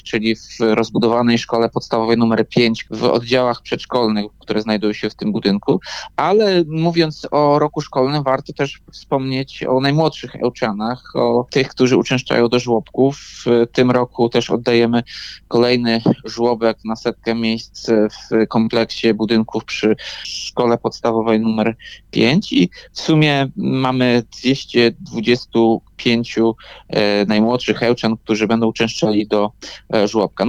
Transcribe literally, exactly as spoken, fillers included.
czyli w rozbudowanej szkole podstawowej numer pięć w oddziałach przedszkolnych, które znajdują się w tym budynku. Ale mówiąc o roku szkolnym, warto też wspomnieć o najmłodszych Ełczanach, o tych, którzy uczęszczają do żłobków. W tym roku też oddajemy kolejny żłobek na setkę miejsc w kompleksie budynków przy szkole podstawowej numer pięć i w sumie mamy dwieście dwadzieścia pięć e, najmłodszych Ełczan, którzy będą uczęszczali do e, żłobka.